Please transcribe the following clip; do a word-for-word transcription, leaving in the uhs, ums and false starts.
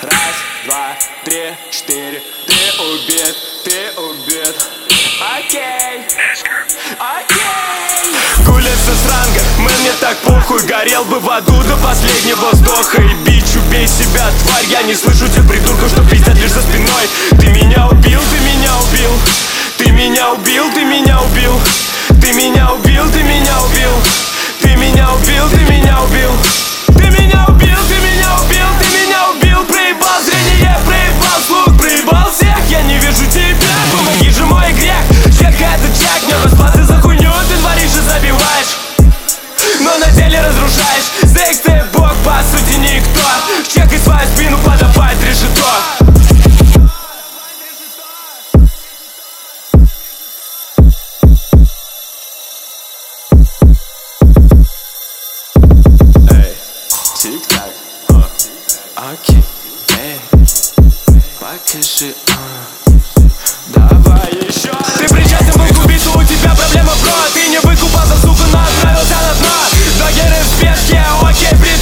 Раз, два, три, четыре. Ты убит, ты убит. Окей, окей. Гулится с ранга, мэн, мне так похуй. Горел бы в аду до последнего вздоха. И бич, убей себя, тварь. Я не слышу тебя, придурков, что пиздят лишь за спиной. Ты меня убил, ты меня убил. Ты меня убил, ты меня убил. Ты меня убил, ты меня убил. Ты меня убил, ты меня убил. Ты меня убил, ты меня убил, ты меня убил. Проебал зрение, проебал слух, проебал всех. Я не вижу тебя, помоги же, мой грех. Чек, это чек, не расплаты за хуйню ты творишь и забиваешь, но на деле разрушаешь. Зэк, ты бог, по сути никто. Чекай свою спину, подавай решето. Тик-так, а, окей, эй, покажи, а, давай еще. Ты причастен был к убийству, у тебя проблема, бро. Ты не выкупался, сука, но отправился на дно. Ноги в спешке, окей, придурок.